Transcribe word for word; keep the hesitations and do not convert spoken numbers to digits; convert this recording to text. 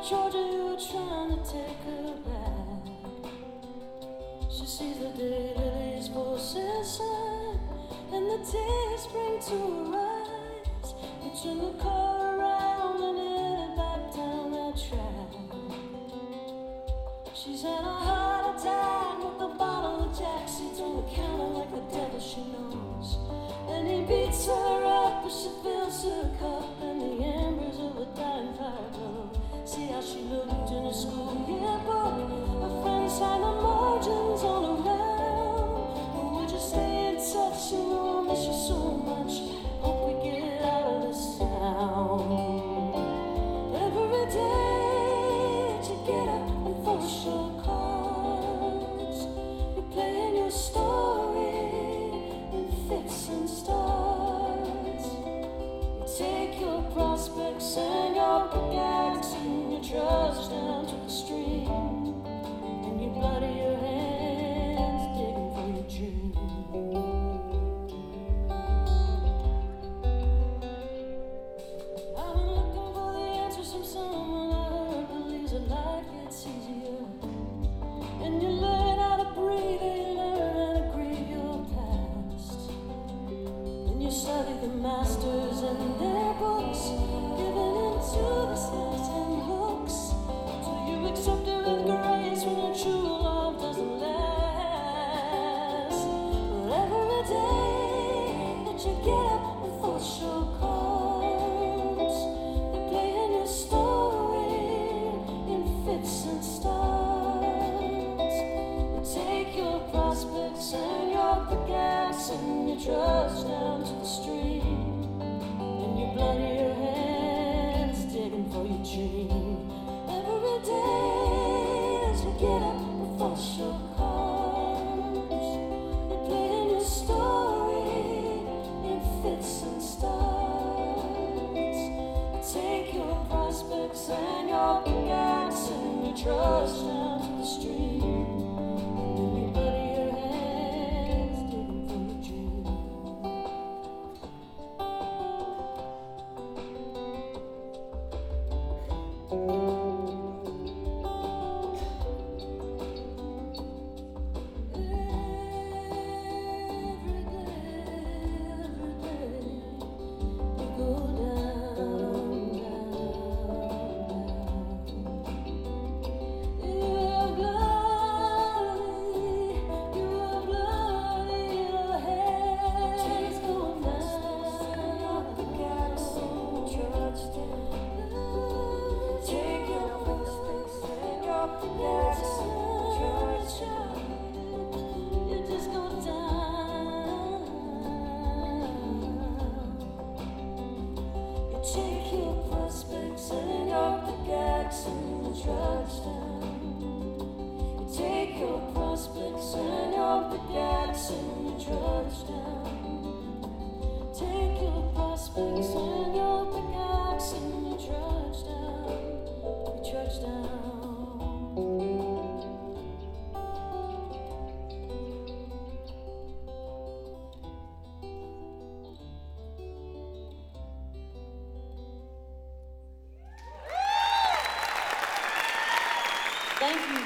Georgia, you were trying to take her back. She sees the daylilies for sunshine, and the tears spring to her eyes. You turn the car around and head back down that track. She's had a heart attack with a bottle of Jack. Sits on the counter like the devil she knows, and he beats her up as she fills her cup, and the embers of a dying fire glow. See how she looked in her school yearbook. Her friends sign the margins all around. And would you stay in touch? You know I miss you so much. Hope we get out of this town. Every day you get up and force your cards. You're playing your story in fits and starts. You take your prospects and your pickaxe and you trudge down to the stream, and you bloody your hands digging for your dream. I've been looking for the answers from someone I heard believes that life gets easier, and you learn how to breathe and you learn how to grieve your past, and you study the masters and their books, giving into the snacks and hooks, till you accept it with grace when your true love doesn't last. But every day that you get up and force your cards, they're playing your story in fits and starts. You take your prospects and your pickaxe and you trudge down to the stream, and you bloody your hands digging for your dream. Every day as you get up and force your cards, you're playing your story in fits and starts. You take your prospects and your pickaxe and you trudge down to the stream, and you bloody your hands digging for your dream. Thank you.